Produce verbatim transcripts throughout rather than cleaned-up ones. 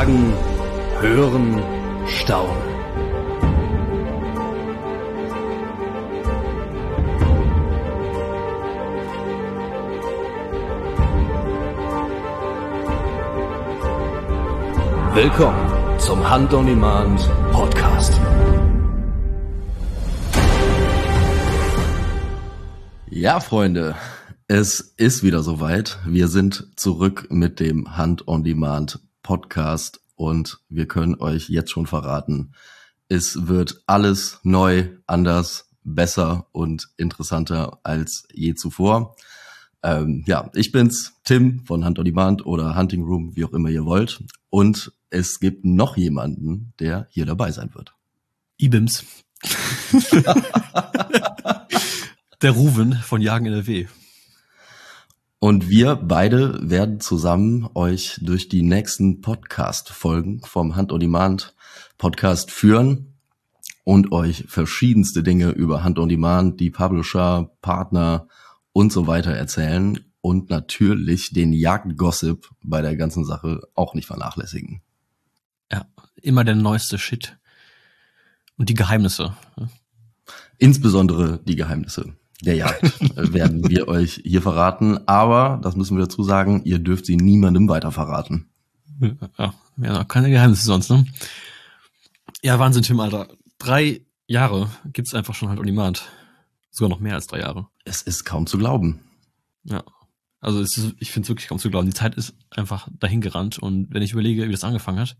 Fragen, hören, staunen. Willkommen zum Hunt on Demand Podcast. Ja, Freunde, es ist wieder soweit. Wir sind zurück mit dem Hunt on Demand Podcast und wir können euch jetzt schon verraten, es wird alles neu, anders, besser und interessanter als je zuvor. Ähm, ja, ich bin's, Tim von Hunt on Demand oder Hunting Room, wie auch immer ihr wollt. Und es gibt noch jemanden, der hier dabei sein wird. Ibims. Der Ruven von Jagen N R W. Und wir beide werden zusammen euch durch die nächsten Podcast-Folgen vom Hunt on Demand Podcast führen und euch verschiedenste Dinge über Hunt on Demand, die Publisher, Partner und so weiter erzählen und natürlich den Jagdgossip bei der ganzen Sache auch nicht vernachlässigen. Ja, immer der neueste Shit. Und die Geheimnisse. Insbesondere die Geheimnisse der Jagd werden wir euch hier verraten, aber, das müssen wir dazu sagen, ihr dürft sie niemandem weiter verraten. Ja, ja, keine Geheimnisse sonst, ne? Ja, Wahnsinn, Tim, Alter. Drei Jahre gibt's einfach schon halt on Demand. Sogar noch mehr als drei Jahre. Es ist kaum zu glauben. Ja, also es ist, ich finde es wirklich kaum zu glauben. Die Zeit ist einfach dahin gerannt und wenn ich überlege, wie das angefangen hat,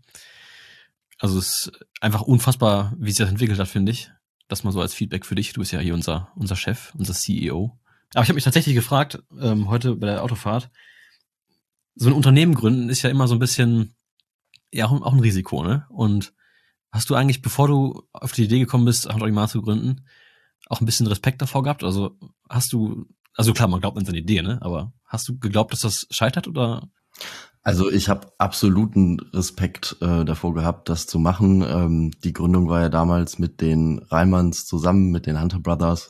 also es ist einfach unfassbar, wie sich das entwickelt hat, finde ich. Das mal so als Feedback für dich. Du bist ja hier unser unser Chef, unser C E O. Aber ich habe mich tatsächlich gefragt, ähm, heute bei der Autofahrt, so ein Unternehmen gründen ist ja immer so ein bisschen, ja, auch, auch ein Risiko, ne? Und hast du eigentlich, bevor du auf die Idee gekommen bist, Hunt on Demand zu gründen, auch ein bisschen Respekt davor gehabt? Also hast du, also klar, man glaubt an seine Idee, ne? Aber hast du geglaubt, dass das scheitert oder? Also ich habe absoluten Respekt äh, davor gehabt, das zu machen. Ähm, die Gründung war ja damals mit den Reimanns zusammen, mit den Hunter Brothers.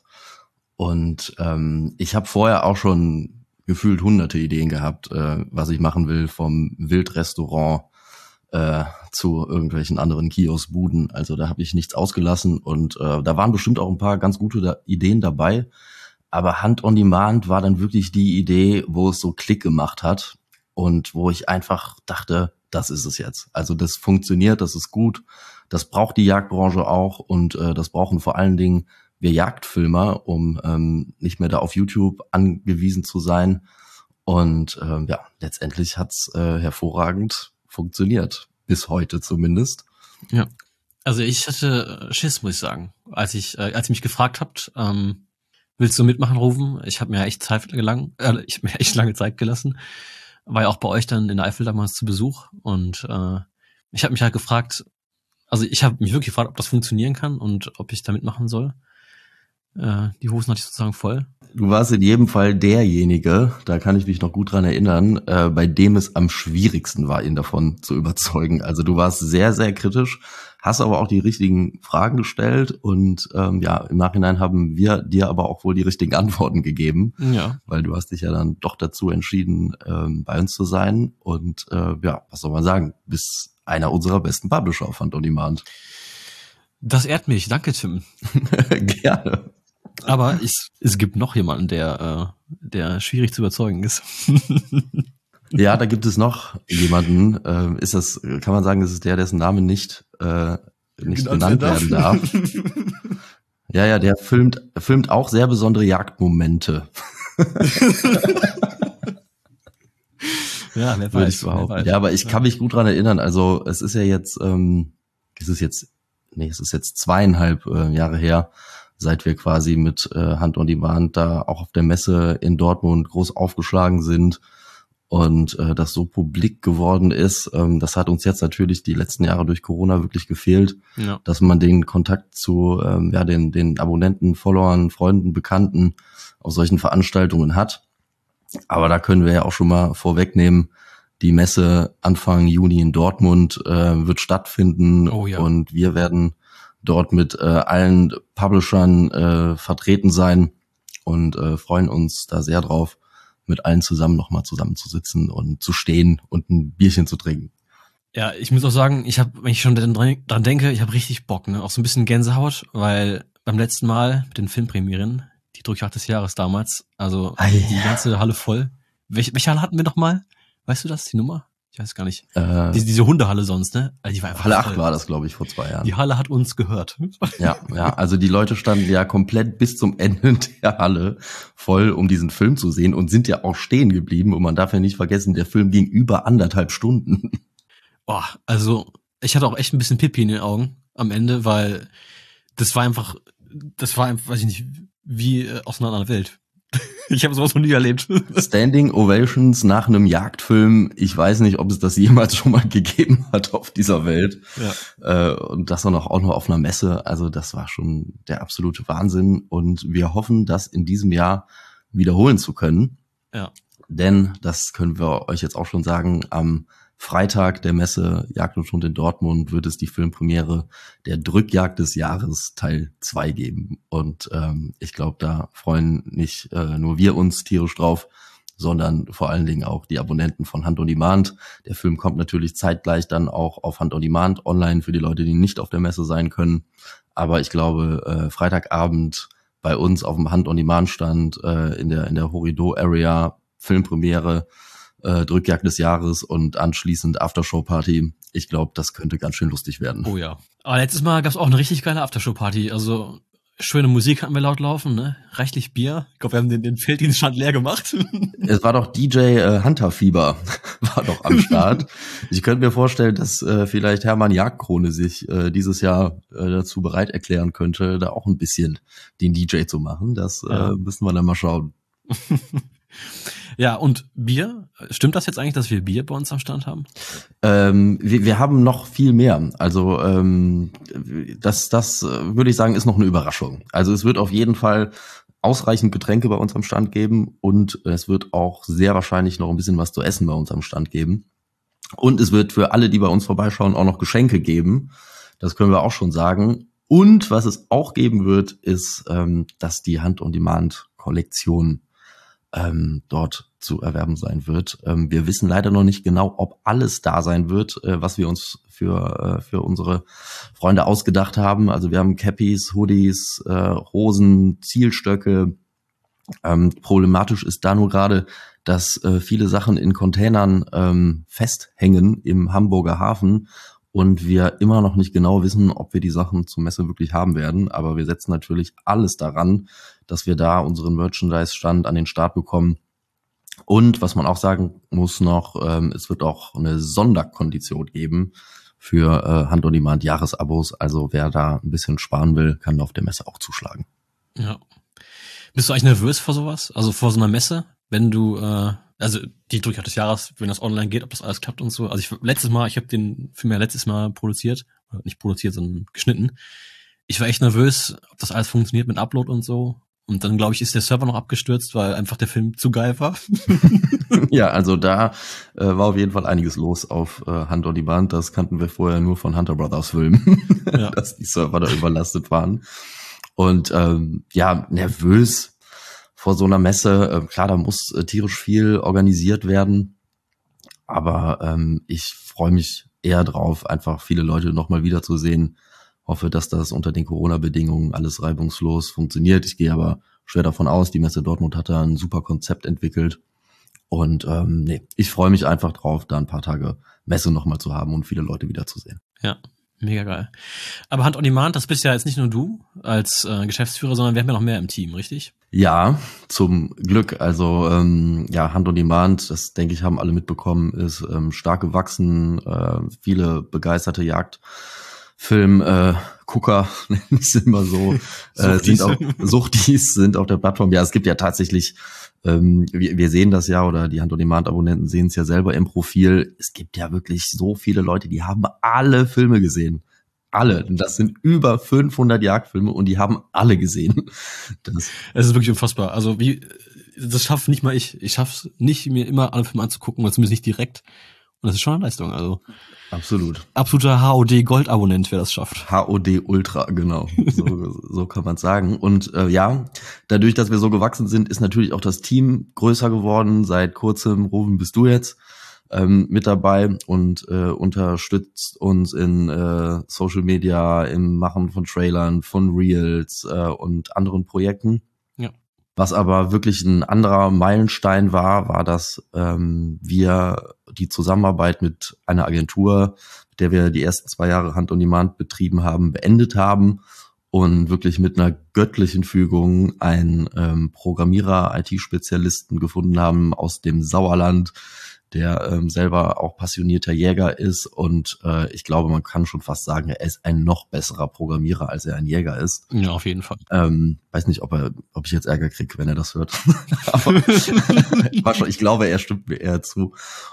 Und ähm, ich habe vorher auch schon gefühlt hunderte Ideen gehabt, äh, was ich machen will, vom Wildrestaurant äh, zu irgendwelchen anderen Kioskbuden. Also da habe ich nichts ausgelassen und äh, da waren bestimmt auch ein paar ganz gute da- Ideen dabei. Aber Hunt on Demand war dann wirklich die Idee, wo es so Klick gemacht hat. Und wo ich einfach dachte, das ist es jetzt. Also das funktioniert, das ist gut, das braucht die Jagdbranche auch und äh, das brauchen vor allen Dingen wir Jagdfilmer, um ähm, nicht mehr da auf YouTube angewiesen zu sein. Und ähm, ja, letztendlich hat's äh, hervorragend funktioniert, bis heute zumindest. Ja, also ich hatte Schiss, muss ich sagen, als ich äh, als ihr mich gefragt habt, ähm, willst du mitmachen, Rufen? Ich habe mir echt Zeit lang, äh, ich habe mir echt lange Zeit gelassen. War ja auch bei euch dann in der Eifel damals zu Besuch und äh, ich habe mich halt gefragt, also ich habe mich wirklich gefragt, ob das funktionieren kann und ob ich da mitmachen soll. Äh, die Hosen hatte ich sozusagen voll. Du warst in jedem Fall derjenige, da kann ich mich noch gut dran erinnern, äh, bei dem es am schwierigsten war, ihn davon zu überzeugen. Also du warst sehr, sehr kritisch, hast aber auch die richtigen Fragen gestellt und ähm, ja, im Nachhinein haben wir dir aber auch wohl die richtigen Antworten gegeben, Ja. weil du hast dich ja dann doch dazu entschieden, ähm, bei uns zu sein und äh, ja, was soll man sagen, bist einer unserer besten Publisher auf Hunt on Demand. Das ehrt mich, danke Tim. Gerne. Aber es, es gibt noch jemanden, der, äh, der schwierig zu überzeugen ist. Ja, da gibt es noch jemanden. Ähm, ist das, kann man sagen, das ist der, dessen Name nicht äh, nicht genannt werden darf. Ja, ja, der filmt filmt auch sehr besondere Jagdmomente. Ja, wer Würde weiß, ich behaupten. wer weiß. Ja, aber ich kann mich gut dran erinnern. Also es ist ja jetzt, ähm, es ist jetzt, nee, es ist jetzt zweieinhalb äh, Jahre her, seit wir quasi mit äh, Hunt on Demand da auch auf der Messe in Dortmund groß aufgeschlagen sind und äh, das so publik geworden ist. Ähm, das hat uns jetzt natürlich die letzten Jahre durch Corona wirklich gefehlt, Ja. dass man den Kontakt zu ähm, ja den den Abonnenten, Followern, Freunden, Bekannten auf solchen Veranstaltungen hat. Aber da können wir ja auch schon mal vorwegnehmen, die Messe Anfang Juni in Dortmund äh, wird stattfinden Oh ja. und wir werden dort mit äh, allen Publishern äh, vertreten sein und äh, freuen uns da sehr drauf, mit allen zusammen nochmal zusammenzusitzen und zu stehen und ein Bierchen zu trinken. Ja, ich muss auch sagen, ich habe, wenn ich schon dran, dran denke, ich habe richtig Bock, ne? Auch so ein bisschen Gänsehaut, weil beim letzten Mal mit den Filmpremieren, die Durchjagd des Jahres damals, also Ei. die ganze Halle voll. Welche, welche Halle hatten wir noch mal? Weißt du das, die Nummer? Ich weiß gar nicht. Äh, diese, diese Hundehalle sonst, ne? Also die war einfach Halle voll. acht war das, glaube ich, vor zwei Jahren. Die Halle hat uns gehört. Ja, ja, also die Leute standen ja komplett bis zum Ende der Halle voll, um diesen Film zu sehen und sind ja auch stehen geblieben. Und man darf ja nicht vergessen, der Film ging über anderthalb Stunden. Oh, also ich hatte auch echt ein bisschen Pipi in den Augen am Ende, weil das war einfach, das war einfach, weiß ich nicht, wie äh, aus einer anderen Welt. Ich habe sowas noch nie erlebt. Standing Ovations nach einem Jagdfilm, ich weiß nicht, ob es das jemals schon mal gegeben hat auf dieser Welt. Ja. Äh, und das auch noch, auch noch auf einer Messe. Also das war schon der absolute Wahnsinn. Und wir hoffen, das in diesem Jahr wiederholen zu können. Ja. Denn, das können wir euch jetzt auch schon sagen, am Freitag der Messe Jagd und Hund in Dortmund wird es die Filmpremiere der Drückjagd des Jahres Teil zwei geben. Und ähm, ich glaube, da freuen nicht äh, nur wir uns tierisch drauf, sondern vor allen Dingen auch die Abonnenten von Hunt on Demand. Der Film kommt natürlich zeitgleich dann auch auf Hunt on Demand online für die Leute, die nicht auf der Messe sein können. Aber ich glaube, äh, Freitagabend bei uns auf dem Hunt on Demand Stand äh, in der in der Horrido Area Filmpremiere, Äh, Drückjagd des Jahres und anschließend Aftershow-Party. Ich glaube, das könnte ganz schön lustig werden. Oh ja. Aber letztes Mal gab's auch eine richtig geile Aftershow-Party. Also schöne Musik hatten wir laut laufen, ne? Reichlich Bier. Ich glaube, wir haben den, den Felddienststand leer gemacht. Es war doch D J äh, Hunter-Fieber, war doch am Start. Ich könnte mir vorstellen, dass äh, vielleicht Hermann Jagdkrone sich äh, dieses Jahr äh, dazu bereit erklären könnte, da auch ein bisschen den D J zu machen. Das ja. äh, müssen wir dann mal schauen. Ja, und Bier? Stimmt das jetzt eigentlich, dass wir Bier bei uns am Stand haben? Ähm, wir, wir haben noch viel mehr. Also ähm, das, das äh, würde ich sagen, ist noch eine Überraschung. Also es wird auf jeden Fall ausreichend Getränke bei uns am Stand geben und es wird auch sehr wahrscheinlich noch ein bisschen was zu essen bei uns am Stand geben. Und es wird für alle, die bei uns vorbeischauen, auch noch Geschenke geben. Das können wir auch schon sagen. Und was es auch geben wird, ist, ähm, dass die Hunt on Demand Kollektion ähm, dort zu erwerben sein wird. Ähm, wir wissen leider noch nicht genau, ob alles da sein wird, äh, was wir uns für äh, für unsere Freunde ausgedacht haben. Also wir haben Cappies, Hoodies, äh, Hosen, Zielstöcke. Ähm, problematisch ist da nur gerade, dass äh, viele Sachen in Containern ähm, festhängen im Hamburger Hafen und wir immer noch nicht genau wissen, ob wir die Sachen zur Messe wirklich haben werden. Aber wir setzen natürlich alles daran, dass wir da unseren Merchandise-Stand an den Start bekommen. Und was man auch sagen muss noch, ähm, es wird auch eine Sonderkondition geben für äh, Hunt on Demand Jahresabos. Also wer da ein bisschen sparen will, kann auf der Messe auch zuschlagen. Ja. Bist du eigentlich nervös vor sowas? Also vor so einer Messe? Wenn du, äh, also die Drückjagd des Jahres, wenn das online geht, ob das alles klappt und so. Also ich letztes Mal, ich habe den Film ja letztes Mal produziert, nicht produziert, sondern geschnitten. Ich war echt nervös, ob das alles funktioniert mit Upload und so. Und dann, glaube ich, ist der Server noch abgestürzt, weil einfach der Film zu geil war. Ja, also da äh, war auf jeden Fall einiges los auf äh, Hunt on Demand. Das kannten wir vorher nur von Hunter Brothers Filmen, ja. Dass die Server da überlastet waren. Und ähm, ja, nervös vor so einer Messe. Äh, klar, da muss äh, tierisch viel organisiert werden. Aber ähm, ich freue mich eher drauf, einfach viele Leute nochmal wiederzusehen. Hoffe, dass das unter den Corona-Bedingungen alles reibungslos funktioniert. Ich gehe aber schwer davon aus, die Messe Dortmund hat da ein super Konzept entwickelt. Und ähm, nee, ich freue mich einfach drauf, da ein paar Tage Messe nochmal zu haben und viele Leute wiederzusehen. Ja, mega geil. Aber Hunt on Demand, das bist ja jetzt nicht nur du als äh, Geschäftsführer, sondern wir haben ja noch mehr im Team, richtig? Ja, zum Glück. Also ähm, ja, Hunt on Demand, das denke ich, haben alle mitbekommen, ist ähm, stark gewachsen. Äh, viele begeisterte Jagd. Film äh, Gucker, nenne ich es immer so, äh, sind auch Suchtis sind auf der Plattform. Ja, es gibt ja tatsächlich, ähm, wir, wir sehen das ja, oder die Hunt on Demand Abonnenten sehen es ja selber im Profil. Es gibt ja wirklich so viele Leute, die haben alle Filme gesehen. Alle. Das sind über fünfhundert Jagdfilme und die haben alle gesehen. Das es ist wirklich unfassbar. Also wie, das schafft nicht mal ich. Ich schaff's nicht, mir immer alle Filme anzugucken, oder zumindest nicht direkt. Und das ist schon eine Leistung, also. Absolut. Absoluter H O D-Gold-Abonnent, wer das schafft. H O D Ultra, genau. So, so kann man sagen. Und äh, ja, dadurch, dass wir so gewachsen sind, ist natürlich auch das Team größer geworden. Seit kurzem, Ruben, bist du jetzt ähm, mit dabei und äh, unterstützt uns in äh, Social Media, im Machen von Trailern, von Reels äh, und anderen Projekten. Ja. Was aber wirklich ein anderer Meilenstein war, war, dass ähm, wir die Zusammenarbeit mit einer Agentur, mit der wir die ersten zwei Jahre Hand on Demand betrieben haben, beendet haben und wirklich mit einer göttlichen Fügung einen ähm, Programmierer, I T-Spezialisten gefunden haben aus dem Sauerland, der ähm, selber auch passionierter Jäger ist und äh, ich glaube, man kann schon fast sagen, er ist ein noch besserer Programmierer, als er ein Jäger ist. Ja, auf jeden Fall. Ähm, weiß nicht, ob er, ob ich jetzt Ärger kriege, wenn er das hört. Aber war schon, ich glaube, er stimmt mir eher zu.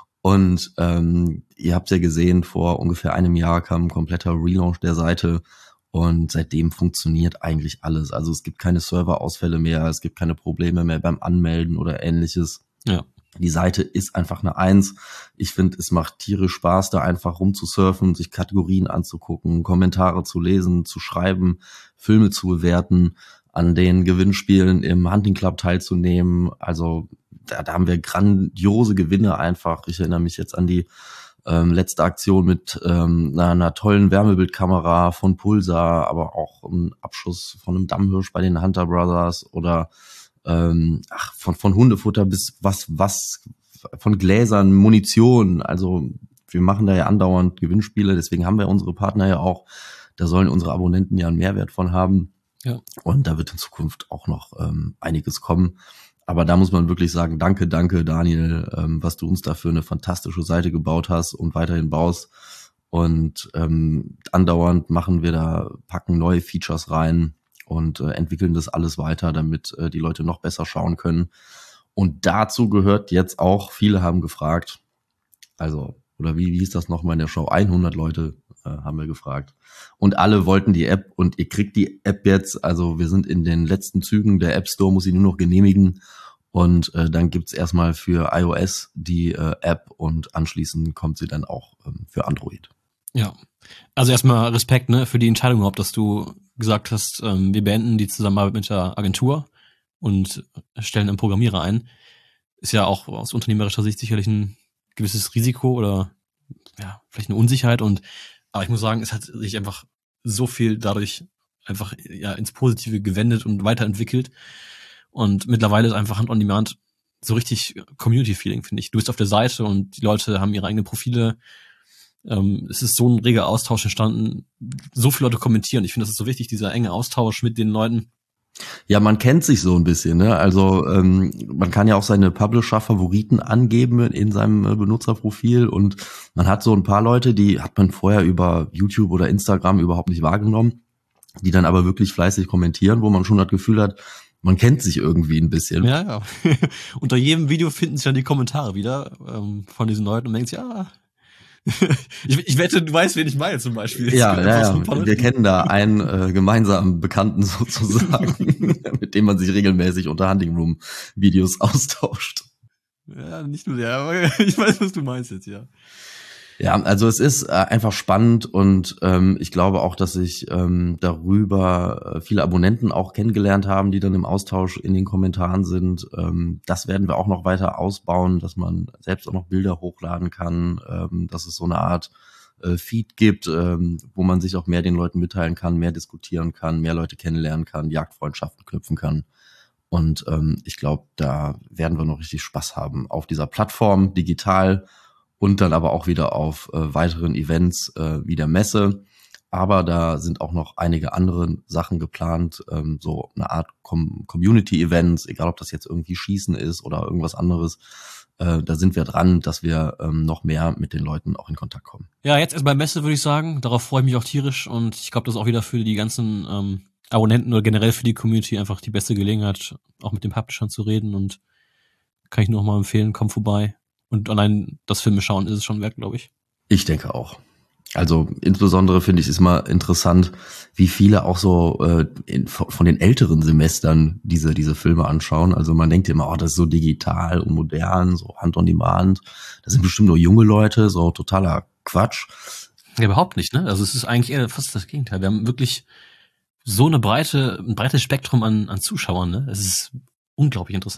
Und ähm, ihr habt ja gesehen, vor ungefähr einem Jahr kam ein kompletter Relaunch der Seite und seitdem funktioniert eigentlich alles. Also es gibt keine Serverausfälle mehr, es gibt keine Probleme mehr beim Anmelden oder ähnliches. Ja. Die Seite ist einfach eine Eins. Ich finde, es macht tierisch Spaß, da einfach rumzusurfen, sich Kategorien anzugucken, Kommentare zu lesen, zu schreiben, Filme zu bewerten, an den Gewinnspielen im Hunting Club teilzunehmen. Also da, da haben wir grandiose Gewinne einfach. Ich erinnere mich jetzt an die ähm, letzte Aktion mit ähm, einer, einer tollen Wärmebildkamera von Pulsar, aber auch ein Abschuss von einem Dammhirsch bei den Hunter Brothers oder ähm, ach, von, von Hundefutter bis was, was, von Gläsern, Munition. Also wir machen da ja andauernd Gewinnspiele, deswegen haben wir unsere Partner ja auch. Da sollen unsere Abonnenten ja einen Mehrwert von haben. Ja. Und da wird in Zukunft auch noch ähm, einiges kommen. Aber da muss man wirklich sagen, danke, danke Daniel, ähm, was du uns da für eine fantastische Seite gebaut hast und weiterhin baust. Und ähm, andauernd machen wir da, packen neue Features rein und äh, entwickeln das alles weiter, damit äh, die Leute noch besser schauen können. Und dazu gehört jetzt auch, viele haben gefragt, also, oder wie, wie hieß das nochmal in der Show? hundert Leute äh, haben wir gefragt. Und alle wollten die App und ihr kriegt die App jetzt. Also wir sind in den letzten Zügen. Der App Store muss sie nur noch genehmigen. Und äh, dann gibt's erstmal für iOS die äh, App und anschließend kommt sie dann auch ähm, für Android. Ja, also erstmal Respekt, ne, für die Entscheidung überhaupt, dass du gesagt hast, ähm, wir beenden die Zusammenarbeit mit der Agentur und stellen einen Programmierer ein. Ist ja auch aus unternehmerischer Sicht sicherlich ein gewisses Risiko oder ja, vielleicht eine Unsicherheit und aber ich muss sagen, es hat sich einfach so viel dadurch einfach ja ins Positive gewendet und weiterentwickelt und mittlerweile ist einfach Hand on Demand so richtig Community-Feeling, finde ich. Du bist auf der Seite und die Leute haben ihre eigenen Profile. Ähm, es ist so ein reger Austausch entstanden, so viele Leute kommentieren. Ich finde, das ist so wichtig, dieser enge Austausch mit den Leuten. Ja, man kennt sich so ein bisschen, ne? Also ähm, man kann ja auch seine Publisher-Favoriten angeben in seinem äh, Benutzerprofil und man hat so ein paar Leute, die hat man vorher über YouTube oder Instagram überhaupt nicht wahrgenommen, die dann aber wirklich fleißig kommentieren, wo man schon das Gefühl hat, man kennt sich irgendwie ein bisschen. Ja, ja. Unter jedem Video finden sich dann die Kommentare wieder ähm, von diesen Leuten und man denkt, ja, ich, ich wette, du weißt, wen ich meine zum Beispiel. Ja, ja, ja. Wir kennen da einen äh, gemeinsamen Bekannten sozusagen, mit dem man sich regelmäßig unter Hunting Room Videos austauscht. Ja, nicht nur der, aber ich weiß, was du meinst jetzt, ja. Ja, also es ist äh, einfach spannend und ähm, ich glaube auch, dass sich ähm, darüber äh, viele Abonnenten auch kennengelernt haben, die dann im Austausch in den Kommentaren sind. Ähm, das werden wir auch noch weiter ausbauen, dass man selbst auch noch Bilder hochladen kann, ähm, dass es so eine Art äh, Feed gibt, ähm, wo man sich auch mehr den Leuten mitteilen kann, mehr diskutieren kann, mehr Leute kennenlernen kann, Jagdfreundschaften knüpfen kann. Und ähm, ich glaube, da werden wir noch richtig Spaß haben auf dieser Plattform, digital, und dann aber auch wieder auf äh, weiteren Events äh, wie der Messe. Aber da sind auch noch einige andere Sachen geplant, ähm, so eine Art Com- Community-Events, egal ob das jetzt irgendwie Schießen ist oder irgendwas anderes. Äh, da sind wir dran, dass wir ähm, noch mehr mit den Leuten auch in Kontakt kommen. Ja, jetzt erst bei Messe würde ich sagen. Darauf freue ich mich auch tierisch und ich glaube, das ist auch wieder für die ganzen ähm, Abonnenten oder generell für die Community einfach die beste Gelegenheit, auch mit den Publishern zu reden und kann ich nur noch mal empfehlen, komm vorbei. Und allein das Filme schauen ist es schon wert, glaube ich. Ich denke auch. Also insbesondere finde ich es immer interessant, wie viele auch so äh, in, von den älteren Semestern diese diese Filme anschauen. Also man denkt immer, oh, das ist so digital und modern, so Hand on Demand. Das sind bestimmt nur junge Leute, so totaler Quatsch. Ja, überhaupt nicht, ne? Also es ist eigentlich eher fast das Gegenteil. Wir haben wirklich so eine breite, ein breites Spektrum an, an Zuschauern, ne? Es ist unglaublich interessant.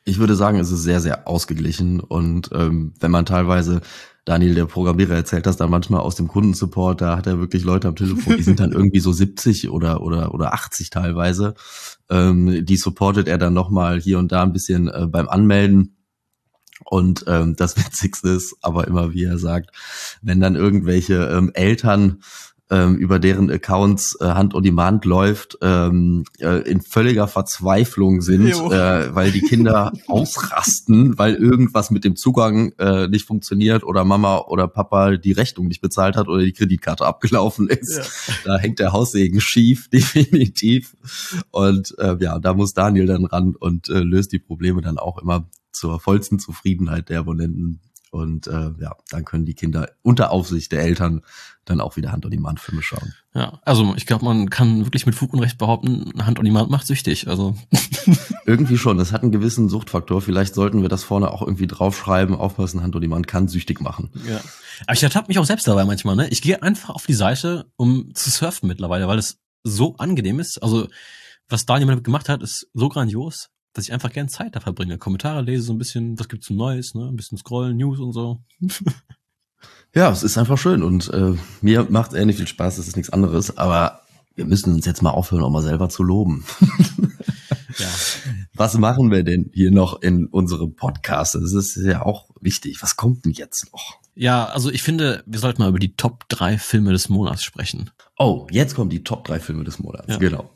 Ich würde sagen, es ist sehr, sehr ausgeglichen und ähm, wenn man teilweise, Daniel, der Programmierer, erzählt das dann manchmal aus dem Kundensupport, da hat er wirklich Leute am Telefon, die sind dann irgendwie so siebzig oder oder oder achtzig teilweise. Ähm, die supportet er dann nochmal hier und da ein bisschen äh, beim Anmelden. Und ähm, das Witzigste ist aber immer, wie er sagt, wenn dann irgendwelche ähm, Eltern ähm, über deren Accounts äh, Hand on Demand läuft, ähm, äh, in völliger Verzweiflung sind, äh, weil die Kinder ausrasten, weil irgendwas mit dem Zugang äh, nicht funktioniert oder Mama oder Papa die Rechnung nicht bezahlt hat oder die Kreditkarte abgelaufen ist. Ja. Da hängt der Haussegen schief, definitiv. Und äh, ja, da muss Daniel dann ran und äh, löst die Probleme dann auch immer zur vollsten Zufriedenheit der Abonnenten. Und äh, ja, dann können die Kinder unter Aufsicht der Eltern dann auch wieder Hand-on-Demand-Filme schauen. Ja, also ich glaube, man kann wirklich mit Fug und Recht behaupten, Hand-on-Demand macht süchtig. Also irgendwie schon, das hat einen gewissen Suchtfaktor. Vielleicht sollten wir das vorne auch irgendwie draufschreiben, aufpassen, Hand-on-Demand kann süchtig machen. Ja. Aber ich ertappe mich auch selbst dabei manchmal, ne? Ich gehe einfach auf die Seite, um zu surfen mittlerweile, weil es so angenehm ist. Also was Daniel damit gemacht hat, ist so grandios, dass ich einfach gern Zeit da verbringe. Kommentare lese, so ein bisschen, was gibt's so Neues, ne? Ein bisschen scrollen, News und so. Ja, es ist einfach schön und äh, mir macht ähnlich viel Spaß, es ist nichts anderes, aber wir müssen uns jetzt mal aufhören, auch mal selber zu loben. Ja. Was machen wir denn hier noch in unserem Podcast? Das ist ja auch wichtig. Was kommt denn jetzt noch? Ja, also ich finde, wir sollten mal über die Top drei Filme des Monats sprechen. Oh, jetzt kommen die Top drei Filme des Monats, ja. Genau.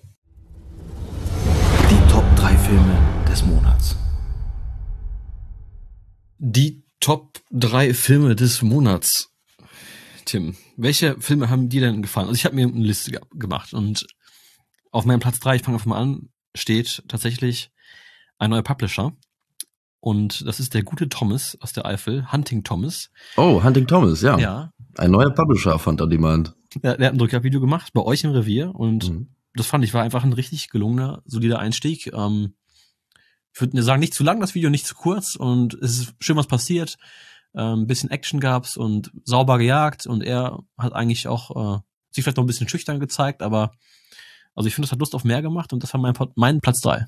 Die Top drei Filme des Monats. Die Top drei Filme des Monats. Tim, welche Filme haben dir denn gefallen? Also ich habe mir eine Liste ge- gemacht und auf meinem Platz drei, ich fange einfach mal an, steht tatsächlich ein neuer Publisher. Und das ist der gute Thomas aus der Eifel, Hunting Thomas. Oh, Hunting Thomas, ja. Ja. Ein neuer Publisher auf Hand-on-Demand. Ja, der hat ein Drückjagdvideo gemacht bei euch im Revier und mhm. das fand ich war einfach ein richtig gelungener, solider Einstieg. Ähm, ich würde sagen, nicht zu lang, das Video, nicht zu kurz und es ist schön was passiert. Ein ähm, bisschen Action gab's und sauber gejagt und er hat eigentlich auch äh, sich vielleicht noch ein bisschen schüchtern gezeigt, aber also ich finde, das hat Lust auf mehr gemacht und das war mein, mein Platz drei.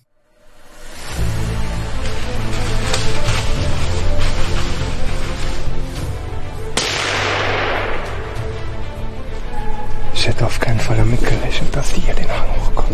Ich hätte auf keinen Fall damit gerechnet, dass die hier den Hang hochkommen.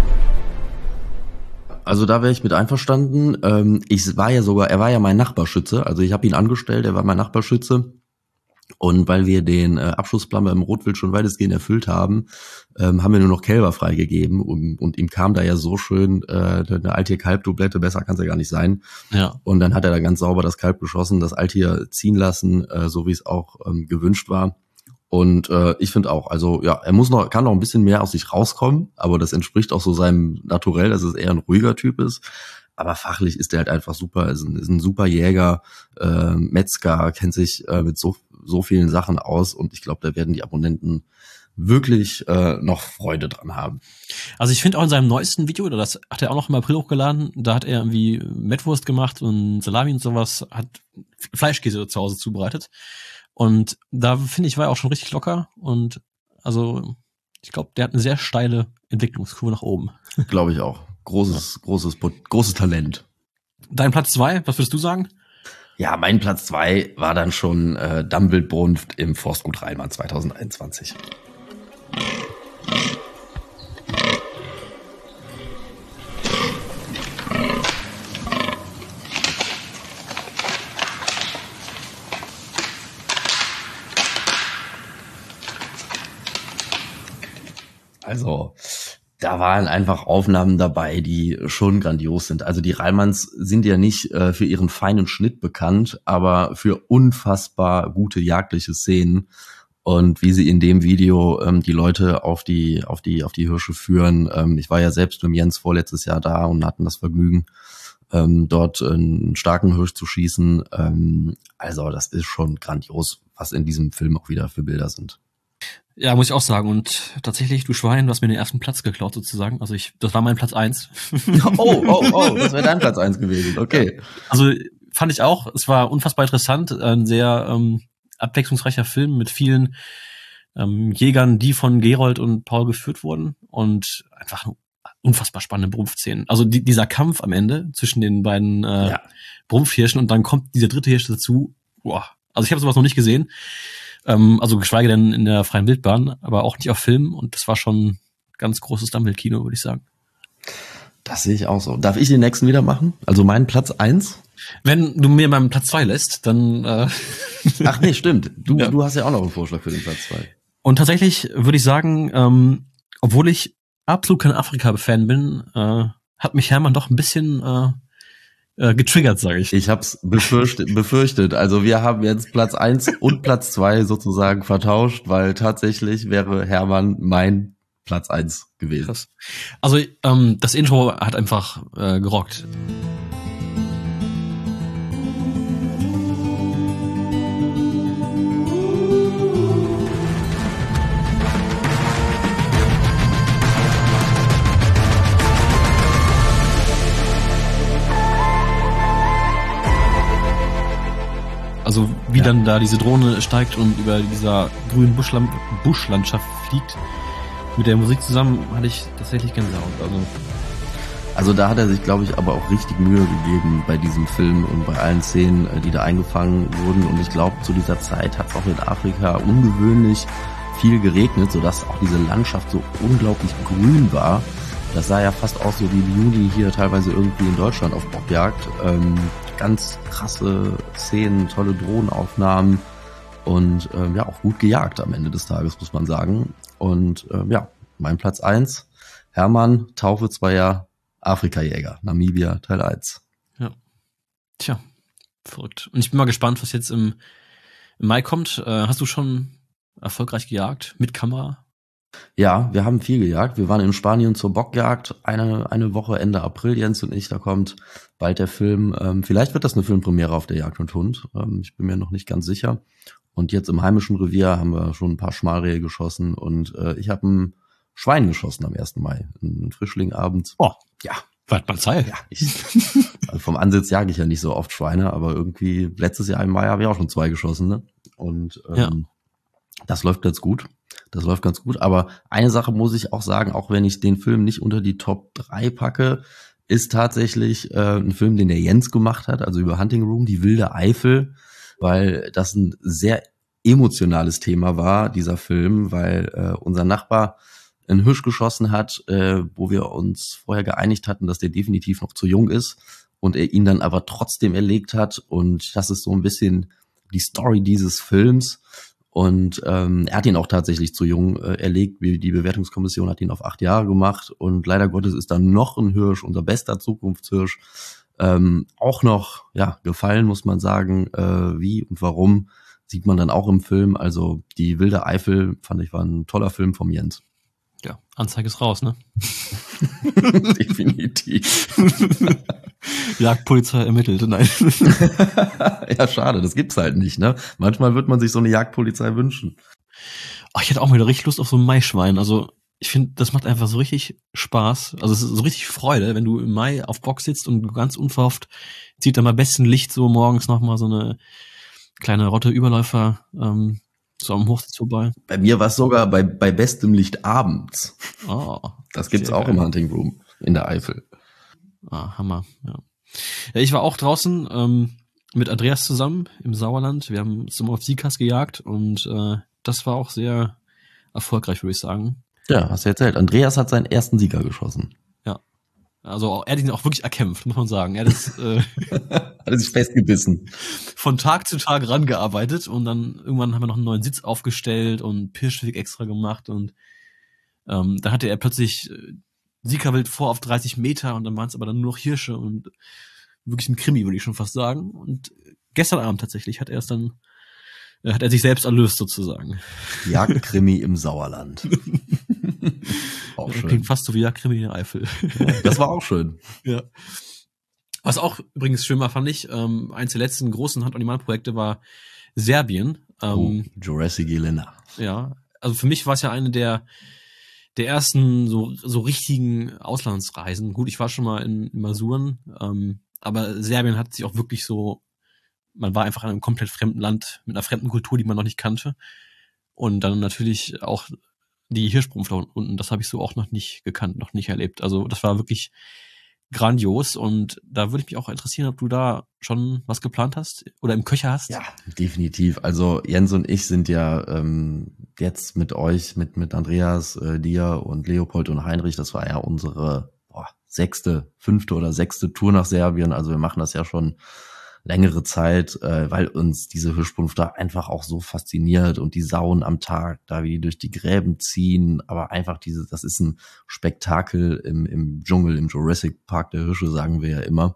Also da wäre ich mit einverstanden. Ähm, ich war ja sogar, er war ja mein Nachbarschütze, also ich habe ihn angestellt, er war mein Nachbarschütze. Und weil wir den äh, Abschlussplan beim Rotwild schon weitestgehend erfüllt haben, ähm, haben wir nur noch Kälber freigegeben und, und ihm kam da ja so schön äh, eine Altier-Kalb-Doublette, besser kann es ja gar nicht sein. Ja. Und dann hat er da ganz sauber das Kalb geschossen, das Altier ziehen lassen, äh, so wie es auch ähm, gewünscht war. Und äh, ich finde auch, also ja, er muss noch, kann noch ein bisschen mehr aus sich rauskommen, aber das entspricht auch so seinem Naturell, dass es eher ein ruhiger Typ ist. Aber fachlich ist er halt einfach super, ist ein, ist ein super Jäger, äh, Metzger, kennt sich äh, mit so so vielen Sachen aus und ich glaube, da werden die Abonnenten wirklich äh, noch Freude dran haben. Also ich finde auch in seinem neuesten Video, das hat er auch noch im April hochgeladen, da hat er irgendwie Mettwurst gemacht und Salami und sowas, hat Fleischkäse zu Hause zubereitet. Und da finde ich, war er auch schon richtig locker und also ich glaube, der hat eine sehr steile Entwicklungskurve nach oben. Glaube ich auch. Großes, ja. großes, großes Talent. Dein Platz zwei, was würdest du sagen? Ja, mein Platz zwei war dann schon äh, Dumbledbrunft im Forstgut Rheinmann zwanzig einundzwanzig. Also, da waren einfach Aufnahmen dabei, die schon grandios sind. Also die Rheinmanns sind ja nicht äh, für ihren feinen Schnitt bekannt, aber für unfassbar gute jagdliche Szenen. Und wie sie in dem Video ähm, die Leute auf die auf die auf die Hirsche führen. Ähm, ich war ja selbst mit Jens vorletztes Jahr da und hatten das Vergnügen, ähm, dort einen starken Hirsch zu schießen. Ähm, also das ist schon grandios, was in diesem Film auch wieder für Bilder sind. Ja, muss ich auch sagen. Und tatsächlich, du Schwein, du hast mir den ersten Platz geklaut sozusagen. Also ich, das war mein Platz eins. Oh, oh, oh, das wäre dein Platz eins gewesen. Okay. Also fand ich auch. Es war unfassbar interessant. Ein sehr ähm, abwechslungsreicher Film mit vielen ähm, Jägern, die von Gerold und Paul geführt wurden. Und einfach unfassbar spannende Brumpfszenen. Also die, dieser Kampf am Ende zwischen den beiden äh, Ja. Brumpfhirschen und dann kommt dieser dritte Hirsch dazu. Boah. Also ich habe sowas noch nicht gesehen. Ähm, also geschweige denn in der freien Wildbahn, aber auch nicht auf Film. Und das war schon ganz großes Dummel-Kino, würde ich sagen. Das sehe ich auch so. Darf ich den nächsten wieder machen? Also meinen Platz eins? Wenn du mir meinen Platz zwei lässt, dann äh, Ach nee, stimmt. Du, Ja. du hast ja auch noch einen Vorschlag für den Platz zwei. Und tatsächlich würde ich sagen, ähm, obwohl ich absolut kein Afrika-Fan bin, äh, hat mich Hermann doch ein bisschen äh, äh, getriggert, sage ich. Ich hab's befürchtet, befürchtet. Also wir haben jetzt Platz eins und Platz zwei sozusagen vertauscht, weil tatsächlich wäre Hermann mein Platz eins gewesen. Krass. Also ähm, das Intro hat einfach äh, gerockt. Also wie Ja. dann da diese Drohne steigt und über dieser grünen Buschland Buschlandschaft fliegt, mit der Musik zusammen, hatte ich tatsächlich Gänsehaut. Also Also da hat er sich, glaube ich, aber auch richtig Mühe gegeben bei diesem Film und bei allen Szenen, äh, die da eingefangen wurden. Und ich glaube, zu dieser Zeit hat es auch in Afrika ungewöhnlich viel geregnet, sodass auch diese Landschaft so unglaublich grün war. Das sah ja fast aus so wie im Juni hier teilweise irgendwie in Deutschland auf Bockjagd. Ähm, ganz krasse Szenen, tolle Drohnenaufnahmen und ähm, ja, auch gut gejagt am Ende des Tages, muss man sagen. Und ähm, ja, mein Platz eins, Hermann, Taufe zweier Afrika-Jäger, Namibia, Teil eins. tja, verrückt. Und ich bin mal gespannt, was jetzt im, im Mai kommt. Äh, hast du schon erfolgreich gejagt mit Kamera? Ja, wir haben viel gejagt. Wir waren in Spanien zur Bockjagd eine, eine Woche Ende April, Jens und ich. Da kommt bald der Film. Ähm, vielleicht wird das eine Filmpremiere auf der Jagd und Hund. Ähm, ich bin mir noch nicht ganz sicher. Und jetzt im heimischen Revier haben wir schon ein paar Schmalrehe geschossen und äh, ich habe ein Schwein geschossen am ersten Mai. Ein Frischling abends. Oh, Ja, wart mal Zeit. ja. Ich, also vom Ansitz jage ich ja nicht so oft Schweine, aber irgendwie letztes Jahr im Mai habe ich auch schon zwei geschossen. Ne? Und ähm, Ja. das läuft ganz gut. Das läuft ganz gut. Aber eine Sache muss ich auch sagen, auch wenn ich den Film nicht unter die Top drei packe, ist tatsächlich äh, ein Film, den der Jens gemacht hat, also über Hunting Room, die wilde Eifel, weil das ein sehr emotionales Thema war, dieser Film, weil äh, unser Nachbar einen Hirsch geschossen hat, äh, wo wir uns vorher geeinigt hatten, dass der definitiv noch zu jung ist und er ihn dann aber trotzdem erlegt hat. Und das ist so ein bisschen die Story dieses Films. Und ähm, er hat ihn auch tatsächlich zu jung äh, erlegt. Die Bewertungskommission hat ihn auf acht Jahre gemacht. Und leider Gottes ist dann noch ein Hirsch, unser bester Zukunftshirsch, ähm, auch noch ja gefallen, muss man sagen. Äh, wie und warum, sieht man dann auch im Film. Also die wilde Eifel, fand ich, war ein toller Film vom Jens. Ja, Anzeige ist raus, ne? Definitiv. Jagdpolizei ermittelt, nein. Ja, schade, das gibt's halt nicht, ne? Manchmal wird man sich so eine Jagdpolizei wünschen. Ach, ich hätte auch mal wieder richtig Lust auf so ein Maischwein. Also ich finde, das macht einfach so richtig Spaß. Also es ist so richtig Freude, wenn du im Mai auf Bock sitzt und du ganz unverhofft zieht dann mal besten Licht so morgens nochmal so eine kleine Rotte Überläufer ähm, so am Hochsitz vorbei. Bei mir war es sogar bei, bei bestem Licht abends. Oh, Das gibt's sehr auch geil. im Hunting Room in der Eifel. Ah, Hammer, ja. Ja, ich war auch draußen ähm, mit Andreas zusammen im Sauerland. Wir haben zum auf Siekas gejagt und äh, das war auch sehr erfolgreich, würde ich sagen. Ja, hast du erzählt. Andreas hat seinen ersten Sieger geschossen. Also auch- er hat ihn auch wirklich erkämpft, muss man sagen. Er hat es äh, Hat er sich festgebissen. von Tag zu Tag rangearbeitet und dann irgendwann haben wir noch einen neuen Sitz aufgestellt und Pirschweg extra gemacht und ähm, dann hatte er plötzlich äh, Siegerwild vor auf dreißig Meter und dann waren es aber dann nur noch Hirsche und wirklich ein Krimi, würde ich schon fast sagen. Und gestern Abend tatsächlich hat er es dann, äh, hat er sich selbst erlöst sozusagen. Jagdkrimi im Sauerland. Auch Das schön. klingt fast so wie Jagdkrimi in der Eifel. Das war auch schön. Ja. Was auch übrigens schön war, fand ich, ähm, eins der letzten großen Hand-on-Demand-Projekte war Serbien. Oh, Ähm, Jurassic Elena. Ja, also für mich war es ja eine der der ersten so so richtigen Auslandsreisen. Gut, ich war schon mal in, in Masuren, ähm, aber Serbien hat sich auch wirklich so, man war einfach in einem komplett fremden Land mit einer fremden Kultur, die man noch nicht kannte und dann natürlich auch die Hirschbrunft da unten, das habe ich so auch noch nicht gekannt, noch nicht erlebt. Also das war wirklich grandios und da würde ich mich auch interessieren, ob du da schon was geplant hast oder im Köcher hast. Ja, definitiv. Also Jens und ich sind ja ähm, jetzt mit euch, mit mit Andreas, äh, dir und Leopold und Heinrich, das war ja unsere boah, sechste, fünfte oder sechste Tour nach Serbien. Also wir machen das ja schon längere Zeit, äh, weil uns diese Hirschbrunft da einfach auch so fasziniert und die Sauen am Tag, da wie die durch die Gräben ziehen, aber einfach diese, das ist ein Spektakel im, im Dschungel, im Jurassic Park der Hirsche, sagen wir ja immer.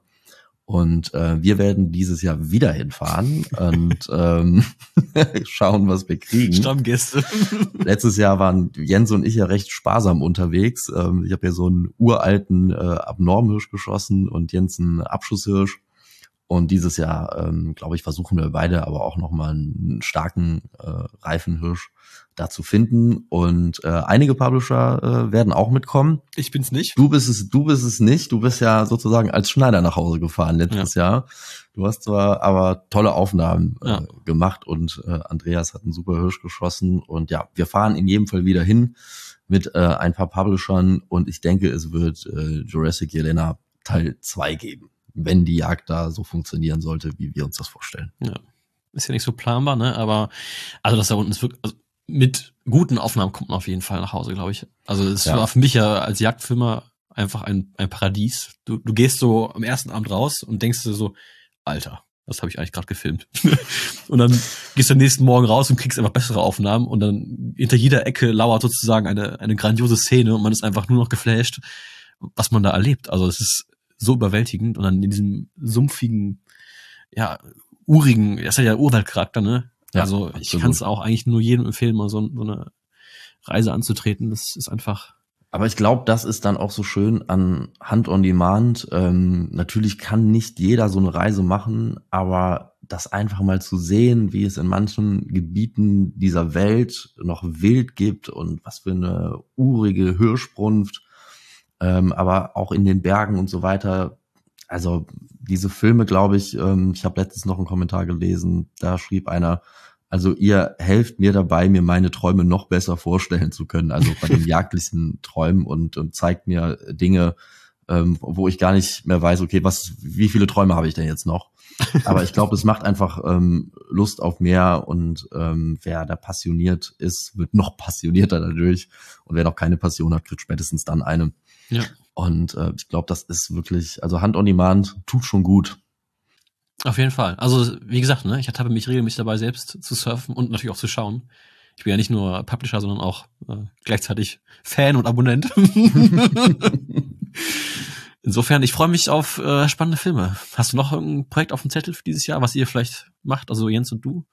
Und äh, wir werden dieses Jahr wieder hinfahren und ähm, schauen, was wir kriegen. Stammgäste. Letztes Jahr waren Jens und ich ja recht sparsam unterwegs. Ähm, ich habe ja so einen uralten äh, Abnormhirsch geschossen und Jens einen Abschusshirsch. Und dieses Jahr, ähm, glaube ich, versuchen wir beide aber auch nochmal einen starken äh, Reifenhirsch da zu finden. Und äh, einige Publisher äh, werden auch mitkommen. Ich bin's nicht. Du bist es, du bist es nicht. Du bist ja sozusagen als Schneider nach Hause gefahren letztes ja. Jahr. Du hast zwar aber tolle Aufnahmen äh, ja. gemacht und äh, Andreas hat einen super Hirsch geschossen. Und ja, wir fahren in jedem Fall wieder hin mit äh, ein paar Publishern. Und ich denke, es wird äh, Jurassic Jelena Teil zwei geben, wenn die Jagd da so funktionieren sollte, wie wir uns das vorstellen. Ja, ist ja nicht so planbar, ne? Aber also das da unten ist wirklich, also mit guten Aufnahmen kommt man auf jeden Fall nach Hause, glaube ich. Also es ja. war für mich ja als Jagdfilmer einfach ein, ein Paradies. Du, du gehst so am ersten Abend raus und denkst dir so, Alter, das habe ich eigentlich gerade gefilmt. Und dann gehst du am nächsten Morgen raus und kriegst einfach bessere Aufnahmen und dann hinter jeder Ecke lauert sozusagen eine, eine grandiose Szene und man ist einfach nur noch geflasht, was man da erlebt. Also es ist so überwältigend und dann in diesem sumpfigen, ja, urigen, das hat ja Urwaldcharakter, ne? Ja, also ich kann es auch eigentlich nur jedem empfehlen, mal so, so eine Reise anzutreten. Das ist einfach. Aber ich glaube, das ist dann auch so schön an Hunt on Demand. Ähm, natürlich kann nicht jeder so eine Reise machen, aber das einfach mal zu sehen, wie es in manchen Gebieten dieser Welt noch Wild gibt und was für eine urige Hirschbrunft, ähm, aber auch in den Bergen und so weiter. Also diese Filme, glaube ich, ähm, ich habe letztens noch einen Kommentar gelesen, da schrieb einer, also ihr helft mir dabei, mir meine Träume noch besser vorstellen zu können, also bei den jagdlichen Träumen und, und zeigt mir Dinge, ähm, wo ich gar nicht mehr weiß, okay, was, wie viele Träume habe ich denn jetzt noch? Aber ich glaube, es macht einfach ähm, Lust auf mehr und ähm, wer da passioniert ist, wird noch passionierter dadurch und wer noch keine Passion hat, kriegt spätestens dann eine. Ja. Und äh, ich glaube, das ist wirklich, also Hunt on Demand tut schon gut. Auf jeden Fall. Also wie gesagt, ne, ich ertappe mich regelmäßig dabei, selbst zu surfen und natürlich auch zu schauen. Ich bin ja nicht nur Publisher, sondern auch äh, gleichzeitig Fan und Abonnent. Insofern, ich freue mich auf äh, spannende Filme. Hast du noch ein Projekt auf dem Zettel für dieses Jahr, was ihr vielleicht macht, also Jens und du?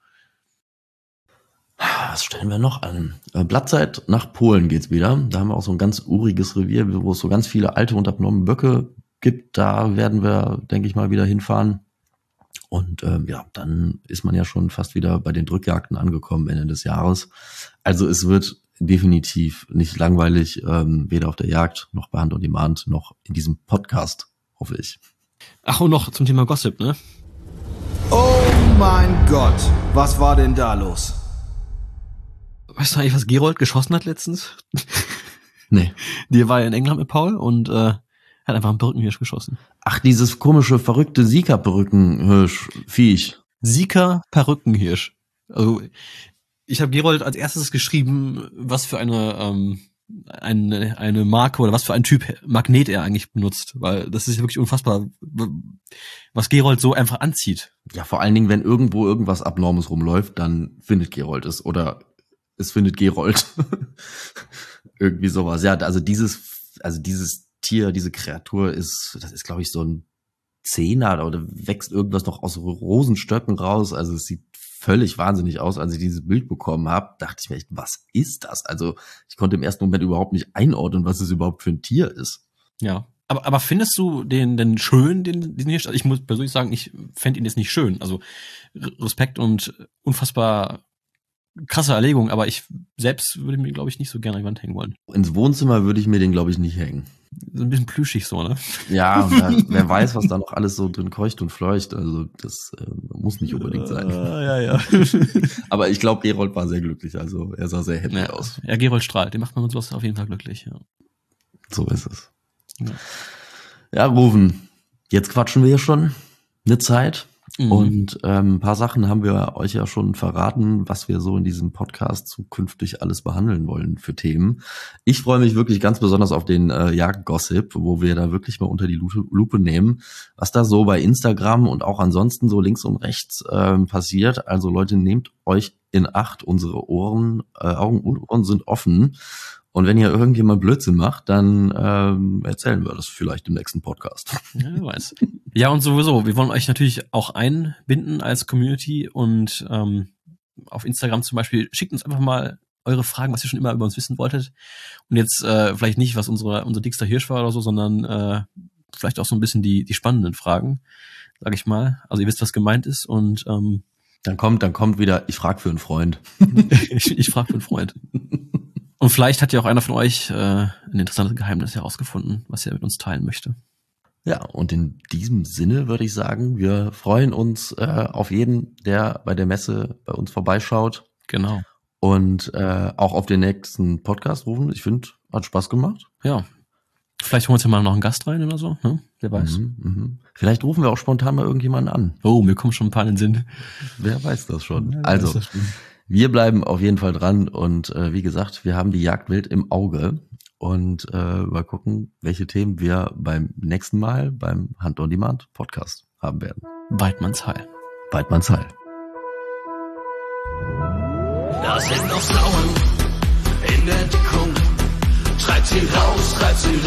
Was stellen wir noch an? Äh, Blattzeit nach Polen geht's wieder. Da haben wir auch so ein ganz uriges Revier, wo es so ganz viele alte und abnorme Böcke gibt. Da werden wir, denke ich mal, wieder hinfahren. Und ähm, ja, dann ist man ja schon fast wieder bei den Drückjagden angekommen Ende des Jahres. Also es wird definitiv nicht langweilig, ähm, weder auf der Jagd noch bei Hunt on Demand noch in diesem Podcast, hoffe ich. Ach, und noch zum Thema Gossip, ne? Oh mein Gott, was war denn da los? Weißt du eigentlich, was Gerold geschossen hat letztens? Nee. Die war ja in England mit Paul und äh, hat einfach einen Perückenhirsch geschossen. Ach, dieses komische, verrückte Sika-Perückenhirsch-Viech. Sika-Perückenhirsch. Also ich habe Gerold als erstes geschrieben, was für eine ähm, eine eine Marke oder was für ein Typ Magnet er eigentlich benutzt, weil das ist wirklich unfassbar, was Gerold so einfach anzieht. Ja, vor allen Dingen, wenn irgendwo irgendwas Abnormes rumläuft, dann findet Gerold es oder es findet Gerold. Irgendwie sowas. Ja, also dieses, also dieses Tier, diese Kreatur ist, das ist, glaube ich, so ein Zehner oder wächst irgendwas noch aus Rosenstöcken raus. Also es sieht völlig wahnsinnig aus. Als ich dieses Bild bekommen habe, dachte ich mir echt, was ist das? Also ich konnte im ersten Moment überhaupt nicht einordnen, was es überhaupt für ein Tier ist. Ja. Aber, aber findest du den denn schön, den, den Hirsch? Ich muss persönlich sagen, ich fände ihn jetzt nicht schön. Also Respekt und unfassbar krasse Erlegung, aber ich selbst würde mir, glaube ich, nicht so gerne an die Wand hängen wollen. Ins Wohnzimmer würde ich mir den, glaube ich, nicht hängen. So ein bisschen plüschig so, ne? Ja, und da, wer weiß, was da noch alles so drin keucht und fleucht. Also das äh, muss nicht unbedingt sein. Uh, ja, ja. Aber ich glaube, Gerold war sehr glücklich. Also er sah sehr happy ja, aus. Ja, Gerold strahlt. Den macht man mit sowas auf jeden Fall glücklich. Ja. So ist es. Ja, ja Rufen, jetzt quatschen wir hier schon eine Zeit. Mhm. Und ähm, ein paar Sachen haben wir euch ja schon verraten, was wir so in diesem Podcast zukünftig alles behandeln wollen für Themen. Ich freue mich wirklich ganz besonders auf den äh, Jagdgossip, wo wir da wirklich mal unter die Lupe, Lupe nehmen, was da so bei Instagram und auch ansonsten so links und rechts ähm, passiert. Also Leute, nehmt euch in Acht, unsere Ohren, äh, Augen und Ohren sind offen. Und wenn ihr irgendjemand Blödsinn macht, dann ähm, erzählen wir das vielleicht im nächsten Podcast. Ja, wer weiß. Ja, und sowieso, wir wollen euch natürlich auch einbinden als Community und ähm, auf Instagram zum Beispiel, schickt uns einfach mal eure Fragen, was ihr schon immer über uns wissen wolltet. Und jetzt äh, vielleicht nicht, was unsere unser dickster Hirsch war oder so, sondern äh, vielleicht auch so ein bisschen die die spannenden Fragen, sag ich mal. Also ihr wisst, was gemeint ist und ähm, dann kommt dann kommt wieder, ich frage für einen Freund. ich ich frage für einen Freund. Und vielleicht hat ja auch einer von euch äh, ein interessantes Geheimnis herausgefunden, was er mit uns teilen möchte. Ja, und in diesem Sinne würde ich sagen, wir freuen uns äh, auf jeden, der bei der Messe bei uns vorbeischaut. Genau. Und äh, auch auf den nächsten Podcast rufen. Ich finde, hat Spaß gemacht. Ja. Vielleicht holen wir uns ja mal noch einen Gast rein oder so, ne? Wer weiß. Mhm, mhm. Vielleicht rufen wir auch spontan mal irgendjemanden an. Oh, mir kommen schon ein paar in den Sinn. Wer weiß das schon. Ja, also, das schon. Wir bleiben auf jeden Fall dran und äh, wie gesagt, wir haben die Jagdwild im Auge und äh, mal gucken, welche Themen wir beim nächsten Mal beim Hunt on Demand Podcast haben werden. Weidmannsheil. Weidmannsheil. Da sind noch Sauen in der Deckung. Treibt sie raus, treibt sie